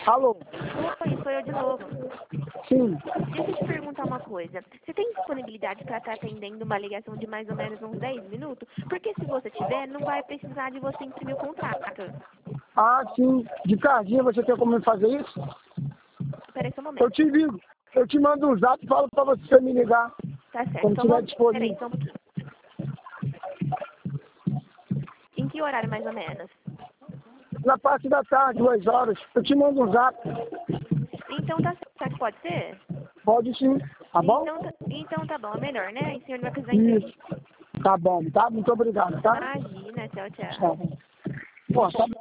Alô? Oi, sou eu de novo. Sim. Deixa eu te perguntar uma coisa. Você tem disponibilidade para estar atendendo uma ligação de mais ou menos uns 10 minutos? Porque se você tiver, não vai precisar de você imprimir o contrato. Ah, sim. De cardinha, você tem como fazer isso? Espera aí só um Eu momento. te ligo. Eu te mando um zap e falo pra você me ligar. Tá certo. Quando Então estiver Espera aí disponível. só um pouquinho. Em que horário mais ou menos? Na parte da tarde, 2 horas. Eu te mando um zap. Então tá certo, pode ser? Pode sim. Tá bom? Então tá bom, é melhor, né? E o senhor não vai precisar Isso. imprimir. Tá bom, tá? Muito obrigado, tá? Imagina, tchau, tchau. Tchau. Pô, tá